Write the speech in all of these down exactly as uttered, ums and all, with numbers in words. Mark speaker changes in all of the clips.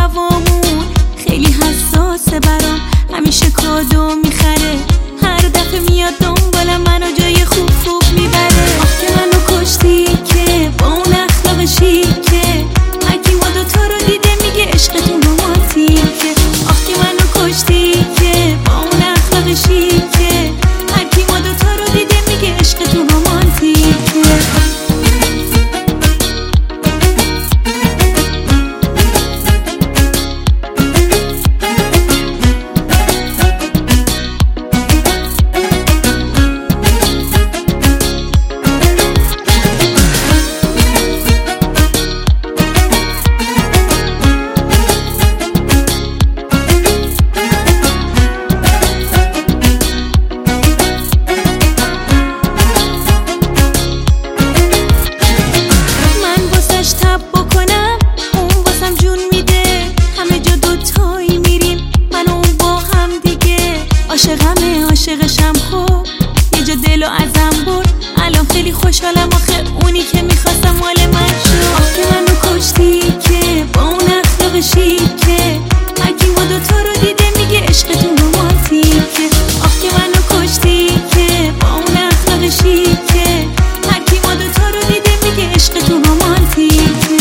Speaker 1: هوامون خیلی حساسه برام، همیشه کادو میخره، هر دفعه میاد دنبالم منو جای خوب خوب میبره. آخ که منو کشتی که با اون اخلاق شیکه، هرکی ما دوتا رو دیده میگه عشقتون رومانتیکه. آخ که منو کشتی که با اون اخلاق شیکه، هرکی ما دوتا رو دیده میگه عشقتون رومانتیکه. عاشقمه عاشقشم، خوب یه جا دلو ازم برد، الان خیلی خوشحالم آخه اونی که میخواستم مال من شد. آخ که منو کشتی که با اون اخلاق شیکه، هرکی ما دوتا رو دیده میگه عشقتون رومانتیکه. آخ که منو کشتی که با اون اخلاق شیکه، هرکی ما دوتا رو دیده میگه عشقتون رومانتیکه.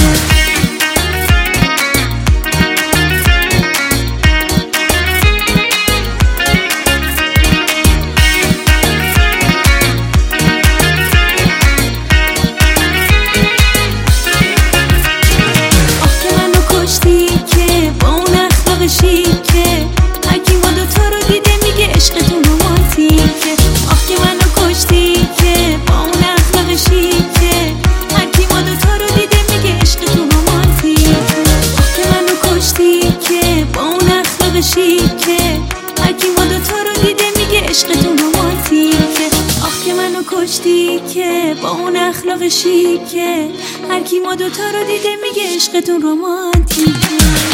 Speaker 1: شیکه هرکی ما دوتا رو دیده میگه عشقتون رومانتیکه. آخ که منو کشتی که با اون اخلاق شیکه، هرکی ما دوتا رو دیده میگه عشقتون رومانتیکه. آخ که منو کشتی که با اون اخلاق شیکه، هرکی ما دوتا رو دیده میگه عشقتون رومانتیکه. آخ که منو کشتی که با اون اخلاق شیکه، هرکی ما دوتا رو دیده میگه عشقتون رومانتیکه.